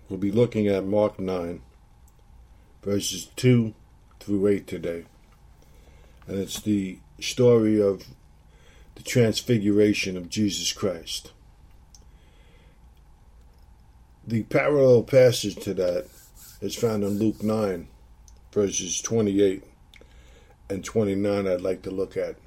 We'll be looking at Mark 9, verses 2 through 8 today. And it's the story of the transfiguration of Jesus Christ. The parallel passage to that is found in Luke 9, verses 28 and 29 I'd like to look at.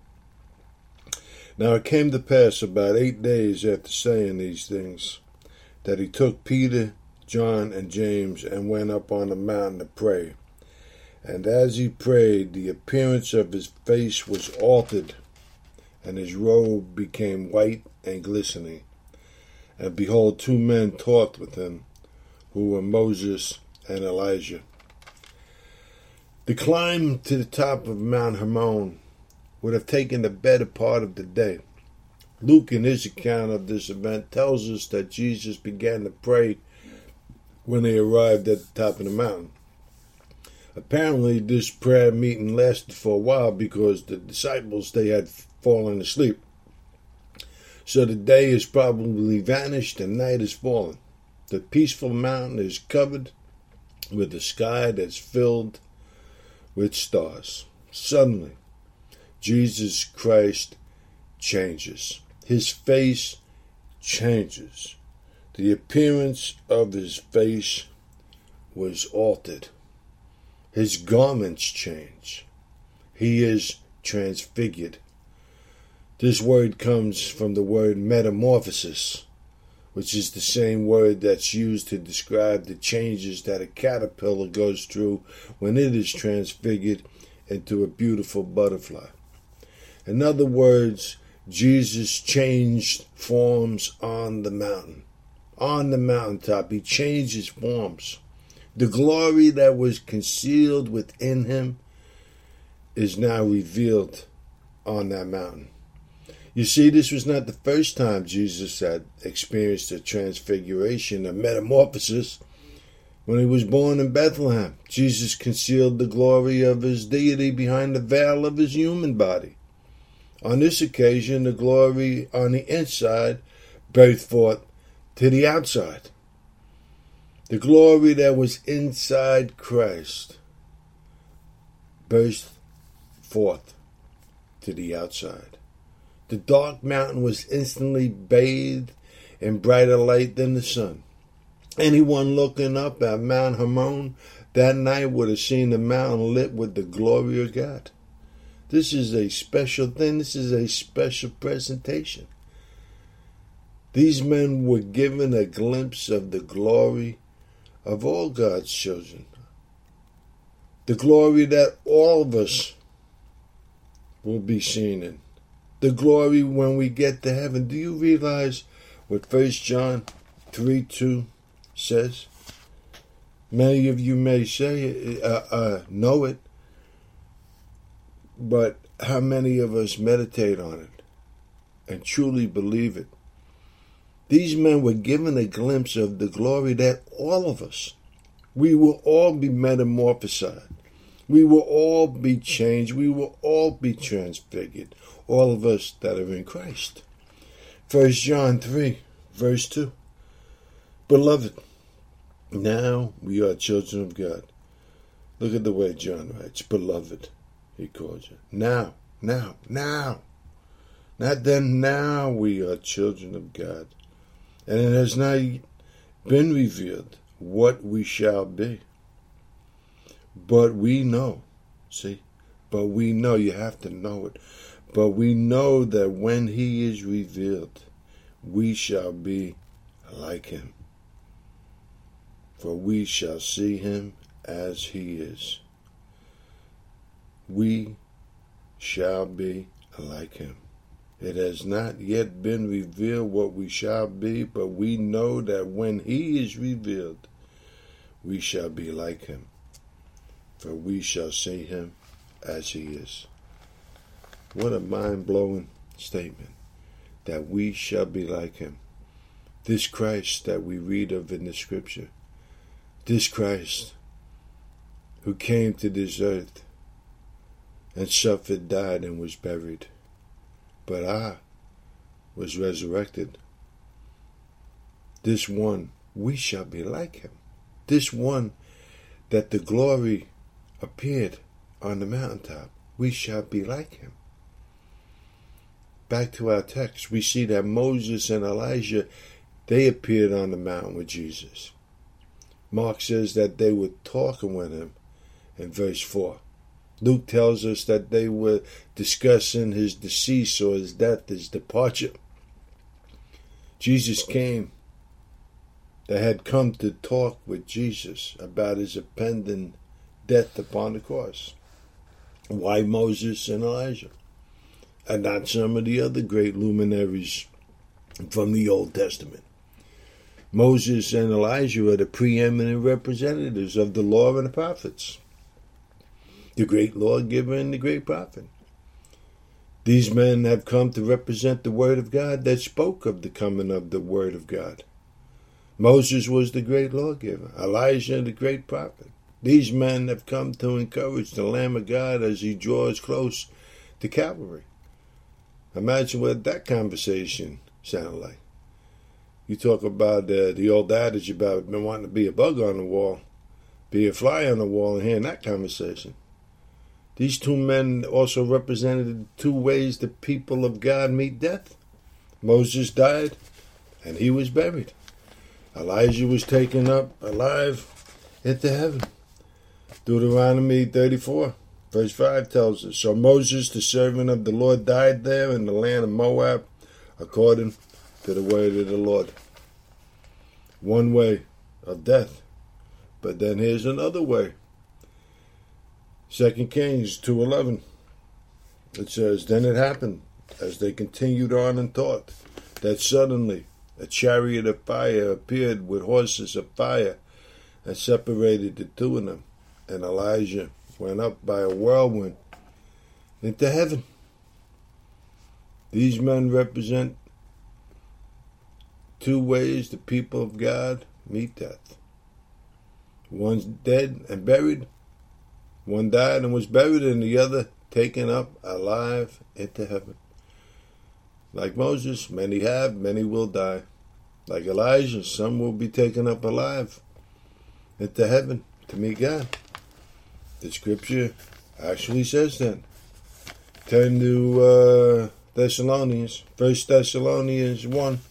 Now it came to pass about 8 days after saying these things, that he took Peter, John, and James, and went up on the mountain to pray. And as he prayed, the appearance of his face was altered, and his robe became white and glistening. And behold, 2 men talked with him, who were Moses and Elijah. The climb to the top of Mount Hermon would have taken the better part of the day. Luke, in his account of this event, tells us that Jesus began to pray when they arrived at the top of the mountain. Apparently, this prayer meeting lasted for a while because the disciples, they had fallen asleep. So the day is probably vanished and night is fallen. The peaceful mountain is covered with a sky that's filled with stars. Suddenly, Jesus Christ changes. His face changes. The appearance of his face was altered. His garments change. He is transfigured. This word comes from the word metamorphosis, which is the same word that's used to describe the changes that a caterpillar goes through when it is transfigured into a beautiful butterfly. In other words, Jesus changed forms on the mountain. On the mountaintop, he changed his forms. The glory that was concealed within him is now revealed on that mountain. You see, this was not the first time Jesus had experienced a transfiguration, a metamorphosis. When he was born in Bethlehem, Jesus concealed the glory of his deity behind the veil of his human body. On this occasion, the glory on the inside burst forth to the outside. The glory that was inside Christ burst forth to the outside. The dark mountain was instantly bathed in brighter light than the sun. Anyone looking up at Mount Hermon that night would have seen the mountain lit with the glory of God. This is a special thing. This is a special presentation. These men were given a glimpse of the glory of all God's children. The glory that all of us will be seen in. The glory when we get to heaven. Do you realize what 1 John 3:2 says? Many of you may say, know it, but how many of us meditate on it and truly believe it? These men were given a glimpse of the glory that all of us, we will all be metamorphosed. We will all be changed. We will all be transfigured. All of us that are in Christ. 1 John 3, verse 2. Beloved, now we are children of God. Look at the way John writes. Beloved, he calls it. Now. Not then, now we are children of God. And it has not been revealed what we shall be. But we know. See? But we know. You have to know it. But we know that when he is revealed, we shall be like him. For we shall see him as he is. We shall be like him. It has not yet been revealed what we shall be, but we know that when he is revealed, we shall be like him. For we shall see him as he is. What a mind-blowing statement, that we shall be like him. This Christ that we read of in the scripture, this Christ who came to this earth and suffered, died, and was buried, but was resurrected. This one we shall be like him. This one that the glory appeared on the mountaintop, we shall be like him. Back to our text, we see that Moses and Elijah, they appeared on the mountain with Jesus. Mark says that they were talking with him in verse 4. Luke tells us that they were discussing his decease or his death, his departure. Jesus came. They had come to talk with Jesus about his impending death upon the cross. Why Moses and Elijah? And not some of the other great luminaries from the Old Testament. Moses and Elijah are the preeminent representatives of the law and the prophets. The great lawgiver and the great prophet. These men have come to represent the Word of God that spoke of the coming of the Word of God. Moses was the great lawgiver, Elijah the great prophet. These men have come to encourage the Lamb of God as he draws close to Calvary. Imagine what that conversation sounded like. You talk about the old adage about wanting to be a bug on the wall, be a fly on the wall, and hearing that conversation. These two men also represented two ways the people of God meet death. Moses died, and he was buried. Elijah was taken up alive into heaven. Deuteronomy 34, verse 5 tells us, So Moses, the servant of the Lord, died there in the land of Moab, according to the word of the Lord. One way of death. But then here's another way. 2 Kings 2:11. It says, Then it happened, as they continued on and taught, that suddenly a chariot of fire appeared with horses of fire and separated the two of them. And Elijah went up by a whirlwind into heaven. These men represent two ways the people of God meet death. One's dead and buried. One died and was buried, and the other taken up alive into heaven. Like Moses, many have, many will die. Like Elijah, some will be taken up alive into heaven to meet God. The scripture actually says that. Turn to Thessalonians, 1 Thessalonians 1,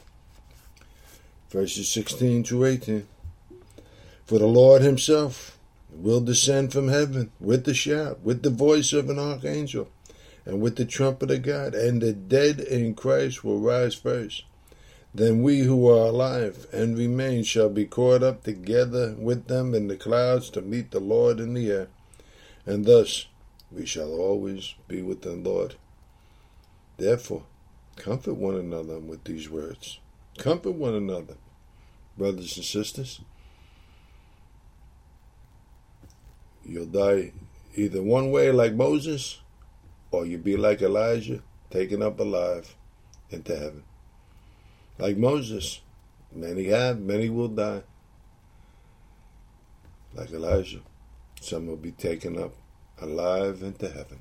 verses 16 through 18. For the Lord himself will descend from heaven with a shout, with the voice of an archangel, and with the trumpet of God, and the dead in Christ will rise first. Then we who are alive and remain shall be caught up together with them in the clouds to meet the Lord in the air, and thus we shall always be with the Lord. Therefore, comfort one another with these words. Comfort one another, brothers and sisters. You'll die either one way like Moses, or you'll be like Elijah, taken up alive into heaven. Like Moses, many have, many will die. Like Elijah, some will be taken up alive into heaven.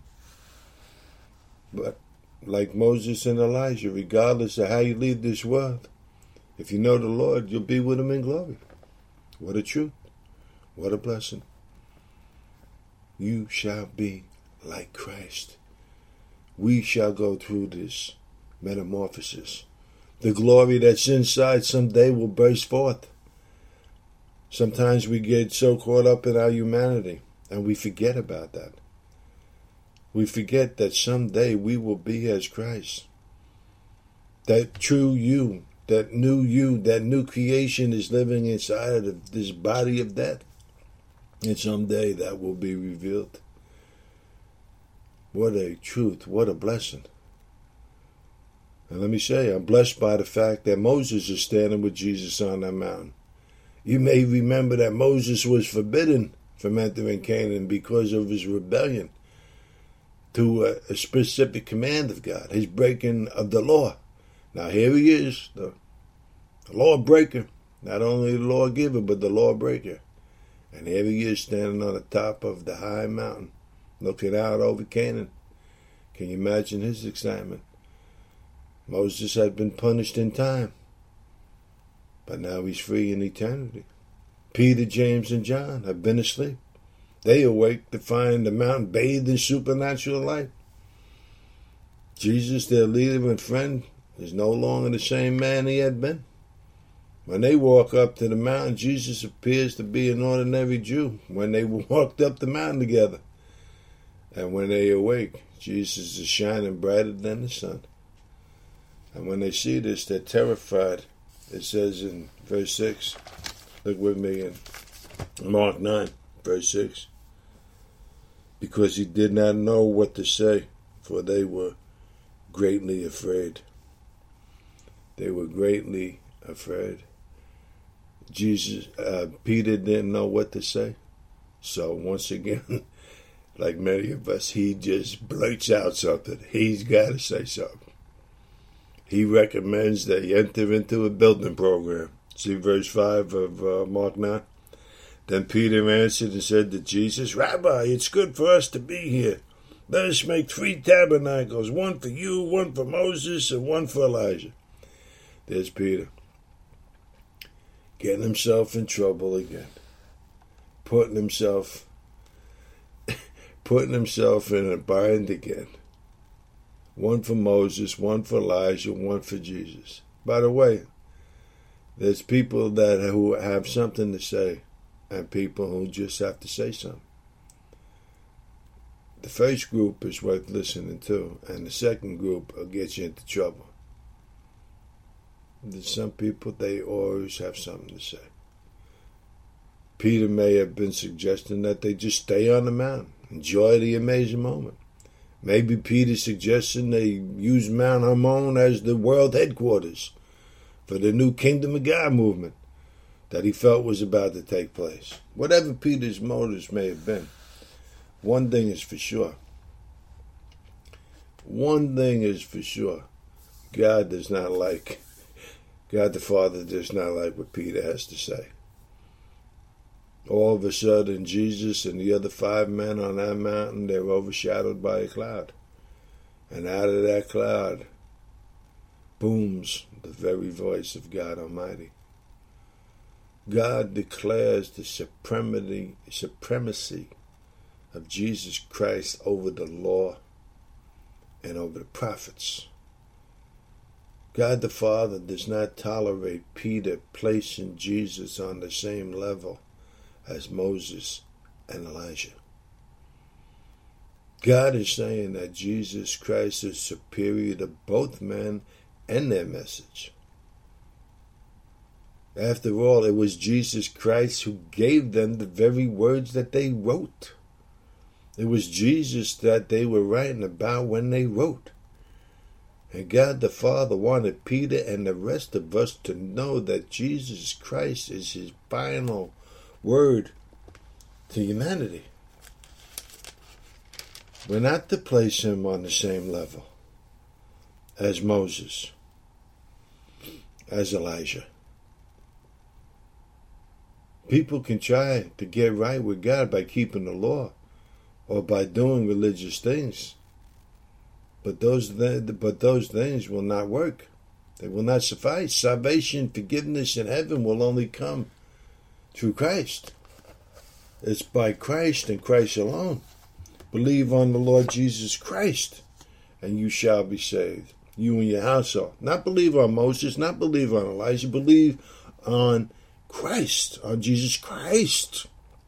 But like Moses and Elijah, regardless of how you leave this world, if you know the Lord, you'll be with him in glory. What a truth. What a blessing. You shall be like Christ. We shall go through this metamorphosis. The glory that's inside someday will burst forth. Sometimes we get so caught up in our humanity and we forget about that. We forget that someday we will be as Christ. That true you, that new creation is living inside of this body of death. And someday that will be revealed. What a truth, what a blessing. And let me say, I'm blessed by the fact that Moses is standing with Jesus on that mountain. You may remember that Moses was forbidden from entering Canaan because of his rebellion to a specific command of God, his breaking of the law. Now here he is, the lawbreaker, not only the lawgiver, but the lawbreaker. And here he is standing on the top of the high mountain, looking out over Canaan. Can you imagine his excitement? Moses had been punished in time, but now he's free in eternity. Peter, James, and John have been asleep. They awake to find the mountain bathed in supernatural light. Jesus, their leader and friend, is no longer the same man he had been. When they walk up to the mountain, Jesus appears to be an ordinary Jew when they walked up the mountain together. And when they awake, Jesus is shining brighter than the sun. And when they see this, they're terrified. It says in verse 6, look with me in Mark 9, verse 6. Because he did not know what to say, for they were greatly afraid. They were greatly afraid. Peter didn't know what to say. So once again, like many of us, he just blurts out something. He's got to say something. He recommends that he enter into a building program. See verse 5 of Mark 9? Then Peter answered and said to Jesus, Rabbi, it's good for us to be here. Let us make 3 tabernacles, one for you, one for Moses, and one for Elijah. There's Peter, getting himself in trouble again, putting himself in a bind again. One for Moses, one for Elijah, one for Jesus. By the way, there's people who have something to say and people who just have to say something. The first group is worth listening to, and the second group will get you into trouble. There's some people, they always have something to say. Peter may have been suggesting that they just stay on the mountain, enjoy the amazing moment. Maybe Peter's suggesting they use Mount Hermon as the world headquarters for the new Kingdom of God movement that he felt was about to take place. Whatever Peter's motives may have been, one thing is for sure. God the Father does not like what Peter has to say. All of a sudden, Jesus and the other 5 men on that mountain, they're overshadowed by a cloud. And out of that cloud booms the very voice of God Almighty. God declares the supremacy of Jesus Christ over the law and over the prophets. God the Father does not tolerate Peter placing Jesus on the same level as Moses and Elijah. God is saying that Jesus Christ is superior to both men and their message. After all, it was Jesus Christ who gave them the very words that they wrote. It was Jesus that they were writing about when they wrote. And God the Father wanted Peter and the rest of us to know that Jesus Christ is his final word to humanity. We're not to place him on the same level as Moses, as Elijah. People can try to get right with God by keeping the law or by doing religious things. But those things will not work. They will not suffice. Salvation, forgiveness, and heaven will only come through Christ. It's by Christ and Christ alone. Believe on the Lord Jesus Christ, and you shall be saved, you and your household. Not believe on Moses, not believe on Elijah. Believe on Christ, on Jesus Christ.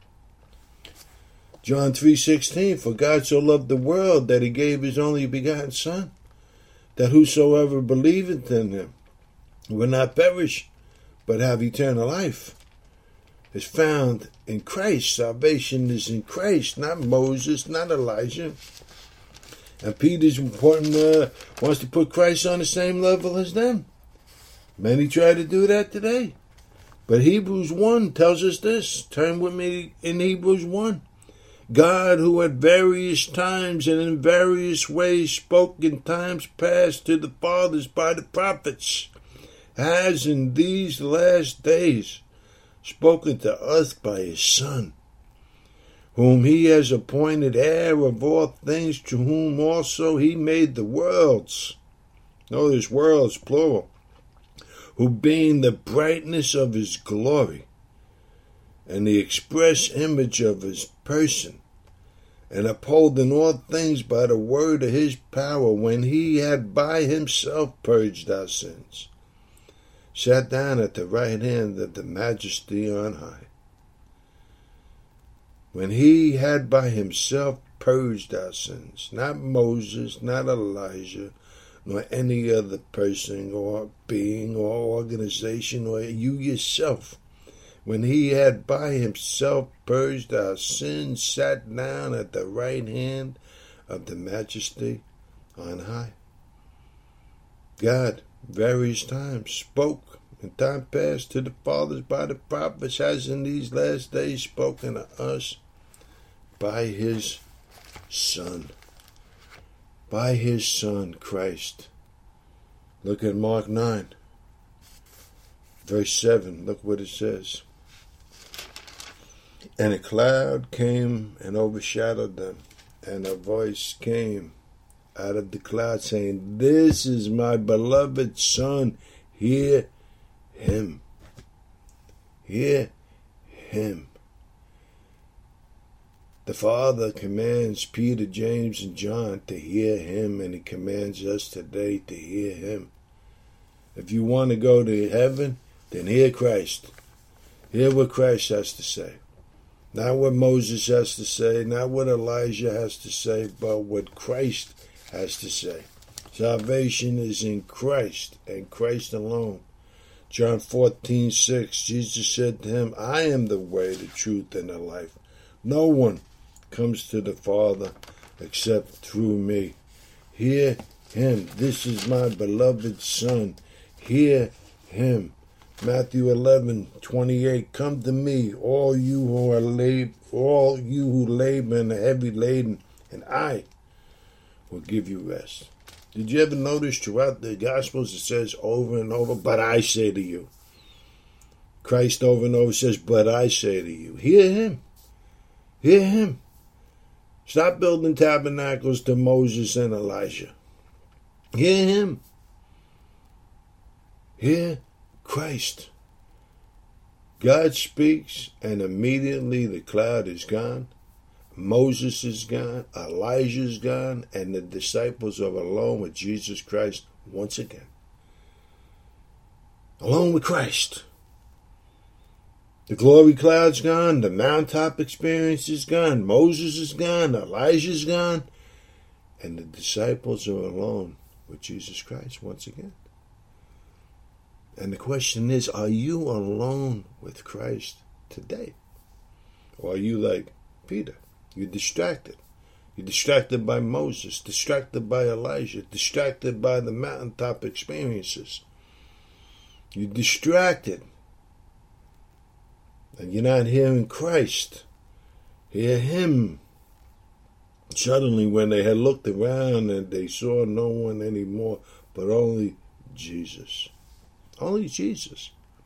John 3:16, for God so loved the world that he gave his only begotten Son, that whosoever believeth in him will not perish, but have eternal life. Is found in Christ. Salvation is in Christ, not Moses, not Elijah. And Peter's wants to put Christ on the same level as them. Many try to do that today. But Hebrews 1 tells us this. Turn with me in Hebrews 1. God, who at various times and in various ways spoke in times past to the fathers by the prophets, has in these last days spoken to us by his Son, whom he has appointed heir of all things, to whom also he made the worlds. Notice worlds, plural. who being the brightness of his glory and the express image of his person, and upholding all things by the word of his power, when he had by himself purged our sins, sat down at the right hand of the Majesty on high. When he had by himself purged our sins, not Moses, not Elijah, nor any other person or being or organization or you yourself, when he had by himself purged our sins, sat down at the right hand of the Majesty on high. God, various times, spoke in time past to the fathers by the prophets, has in these last days spoken to us by his Son. By his Son, Christ. Look at Mark 9, verse 7. Look what it says. And a cloud came and overshadowed them, and a voice came out of the cloud saying, "This is my beloved Son, hear him." Hear him. The Father commands Peter, James, and John to hear him, and he commands us today to hear him. If you want to go to heaven, then hear Christ. Hear what Christ has to say. Not what Moses has to say, not what Elijah has to say, but what Christ has to say. Salvation is in Christ and Christ alone. John 14:6, Jesus said to him, "I am the way, the truth, and the life. No one comes to the Father except through me." Hear him. This is my beloved Son. Hear him. Matthew 11:28, "Come to me, all you who labor and are heavy laden, and I will give you rest." Did you ever notice throughout the Gospels it says over and over, "But I say to you"? Christ over and over says, "But I say to you." Hear him. Hear him. Stop building tabernacles to Moses and Elijah. Hear him. Hear Christ. God speaks, and immediately the cloud is gone. Moses is gone. Elijah is gone. And the disciples are alone with Jesus Christ once again. Alone with Christ. The glory cloud's gone. The mountaintop experience is gone. Moses is gone. Elijah is gone. And the disciples are alone with Jesus Christ once again. And the question is, are you alone with Christ today? Or are you like Peter? You're distracted. You're distracted by Moses, distracted by Elijah, distracted by the mountaintop experiences. You're distracted. And you're not hearing Christ. Hear him. Suddenly, when they had looked around and they saw no one anymore, but only Jesus. Only Jesus.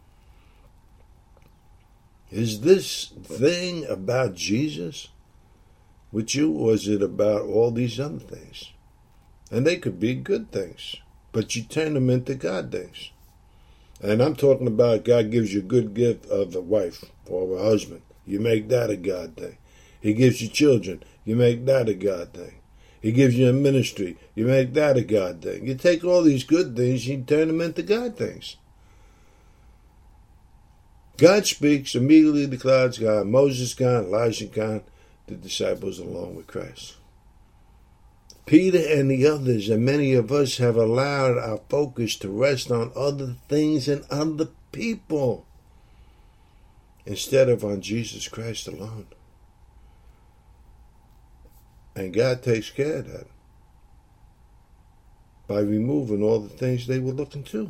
Is this thing about Jesus with you, or is it about all these other things? And they could be good things, but you turn them into God things. And I'm talking about God gives you a good gift of a wife or a husband. You make that a God thing. He gives you children. You make that a God thing. He gives you a ministry. You make that a God thing. You take all these good things, you turn them into God things. God speaks, immediately the cloud's gone, Moses gone, Elijah gone, the disciples along with Christ. Peter and the others, and many of us, have allowed our focus to rest on other things and other people instead of on Jesus Christ alone. And God takes care of that by removing all the things they were looking to.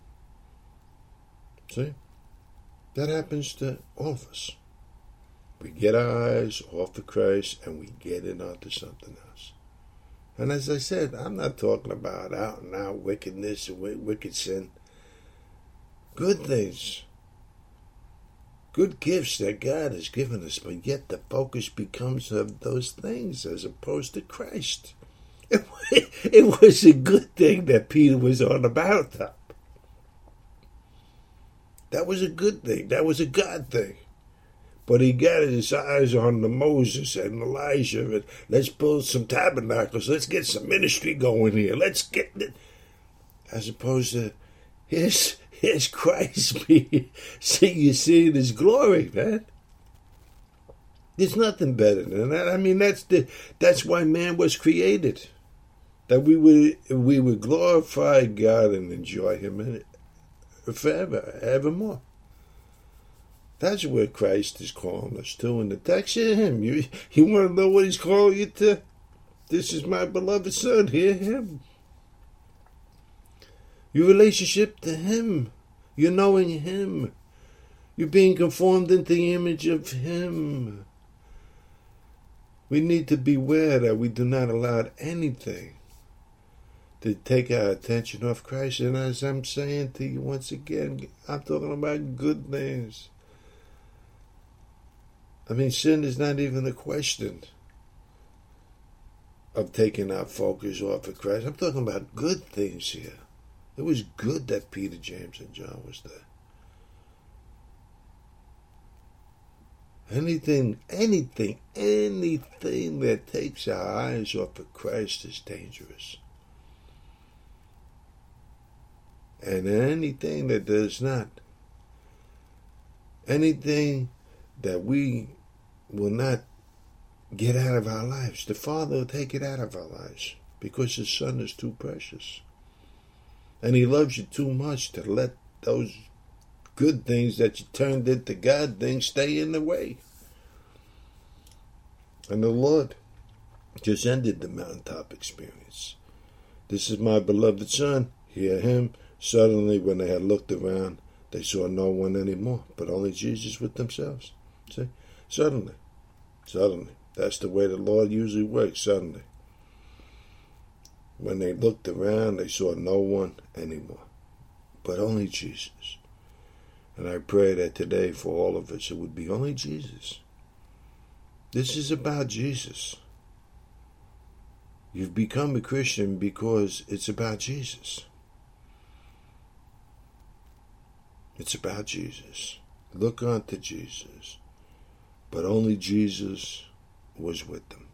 See? That happens to all of us. We get our eyes off of Christ and we get it onto something else. And as I said, I'm not talking about out and out wickedness and wicked sin. Good things. Good gifts that God has given us, but yet the focus becomes of those things as opposed to Christ. It was a good thing that Peter was on the mountaintop. That was a good thing. That was a God thing. But he got his eyes on the Moses and Elijah. And let's build some tabernacles. Let's get some ministry going here. Let's get it. As opposed to, here's Christ. See, you see his glory, man. There's nothing better than that. I mean, that's why man was created. That we would glorify God and enjoy him in it forever, evermore. That's where Christ is calling us to in the text. Hear him. You want to know what he's calling you to? This is my beloved son. Hear him. Your relationship to him. You're knowing him. You're being conformed into the image of him. We need to beware that we do not allow anything to take our attention off Christ. And as I'm saying to you once again, I'm talking about good things. I mean, sin is not even a question of taking our focus off of Christ. I'm talking about good things here. It was good that Peter, James, and John was there. Anything that takes our eyes off of Christ is dangerous. And anything that does not, anything that we will not get out of our lives, the Father will take it out of our lives because his Son is too precious. And he loves you too much to let those good things that you turned into God things stay in the way. And the Lord just ended the mountaintop experience. This is my beloved Son. Hear him. Suddenly, when they had looked around, they saw no one anymore, but only Jesus with themselves. See? Suddenly. That's the way the Lord usually works, suddenly. When they looked around, they saw no one anymore, but only Jesus. And I pray that today for all of us, it would be only Jesus. This is about Jesus. You've become a Christian because it's about Jesus. It's about Jesus. Look unto Jesus. But only Jesus was with them.